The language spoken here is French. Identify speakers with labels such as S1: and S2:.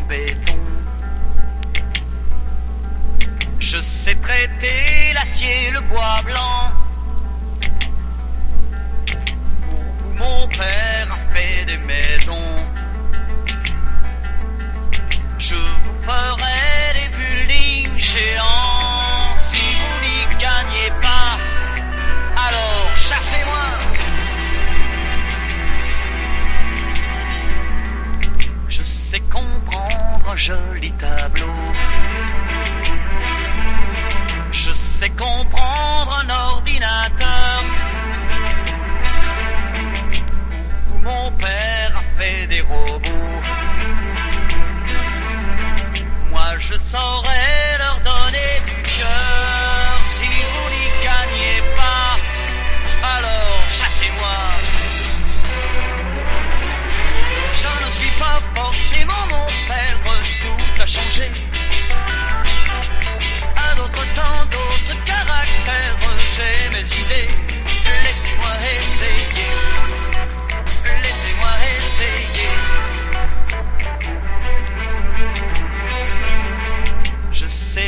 S1: béton. Je sais traiter l'acier, le bois blanc. Pour vous, mon père a fait des maisons. Je vous ferai des buildings géants. Si vous n'y gagnez pas, alors chassez-moi. Je sais comprendre un joli tableau. Je sais comprendre un ordinateur. Où mon père a fait des robots. Moi je saurais